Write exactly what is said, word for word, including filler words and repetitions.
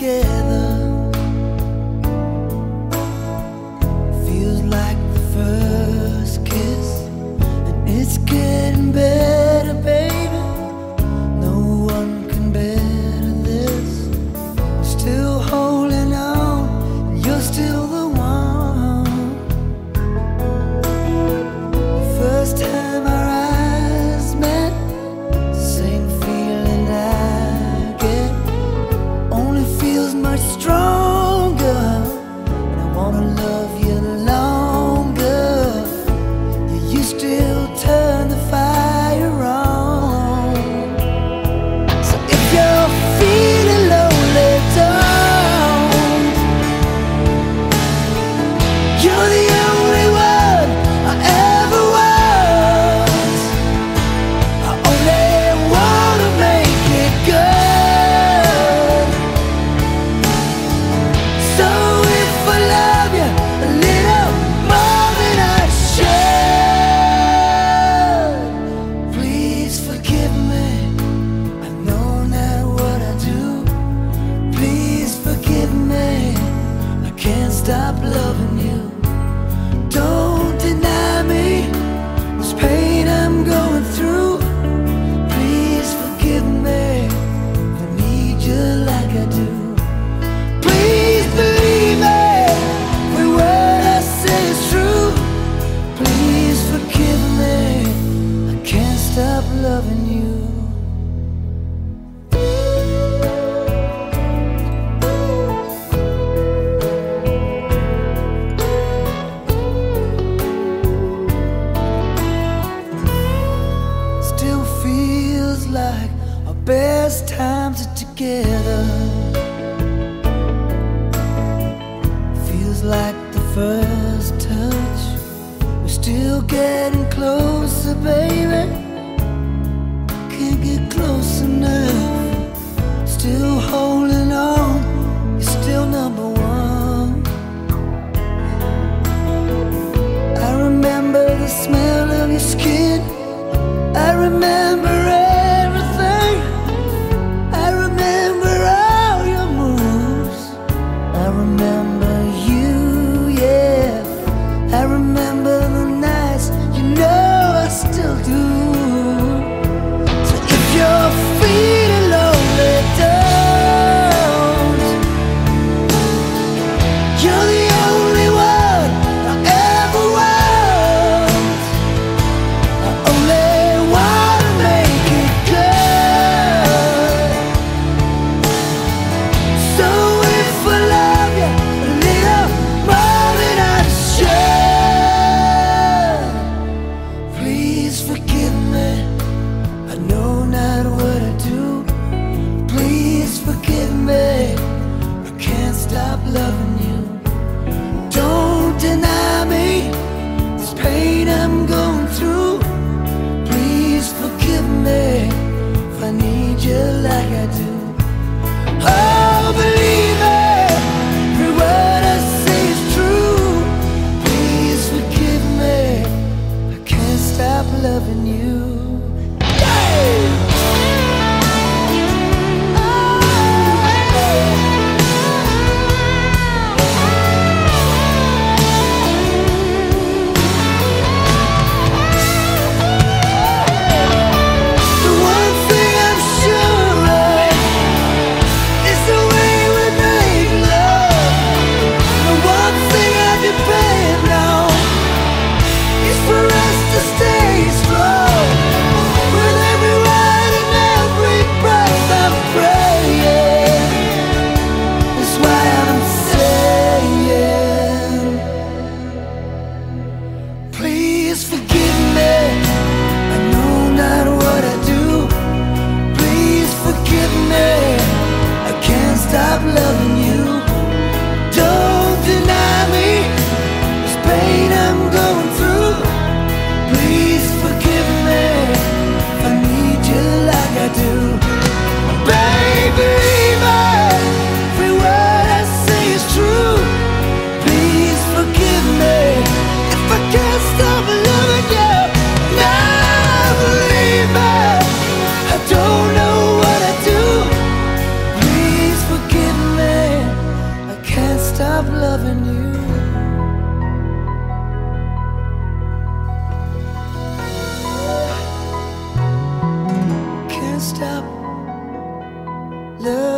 together. Feels like the first kiss, and it's getting better, baby. No one can better this. I'm still holding on, and you're still the one. The first time our eyes met, same feeling I get, only feels much stronger. And I wanna love you longer. Yeah, you still turn the fire on. So if you're feeling lonely, don't. You're the only one I ever was. I only wanna make it good. So if I love you a little more than I should, please forgive me. I know not what I do. Please forgive me. I can't stop loving you. Don't deny me this pain I'm going through. Please forgive me if I need you like I do. Please believe me, every word I say is true. Please forgive me, I can't stop loving you. Still feels like our best times are together. Feels like the first touch. We're still getting closer, baby. Can't get close enough. Still holding on. You're still number one. I remember the smell of your skin. I remember everything. I remember all your moves. I remember you, yeah. I remember the nights, you know I still do. So if you're feeling lonely, don't. You're the only one I ever want. I only wanna make stop loving